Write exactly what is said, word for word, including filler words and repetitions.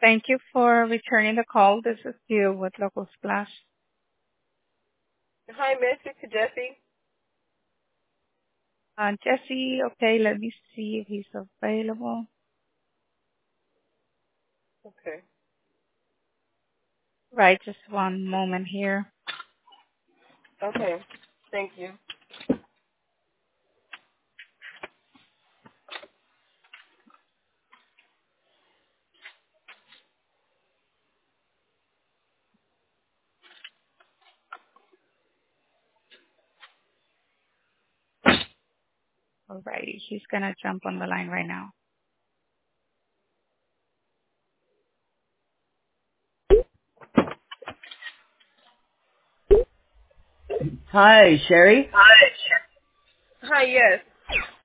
Thank you for returning the call. This is you with Local Splash. Hi, may I speak to Jesse? Uh, Jesse, okay, let me see if he's available. Okay. Right, just one moment here. Okay. Thank you. Alrighty, he's gonna jump on the line right now. Hi, Sherry. Hi. Hi, yes.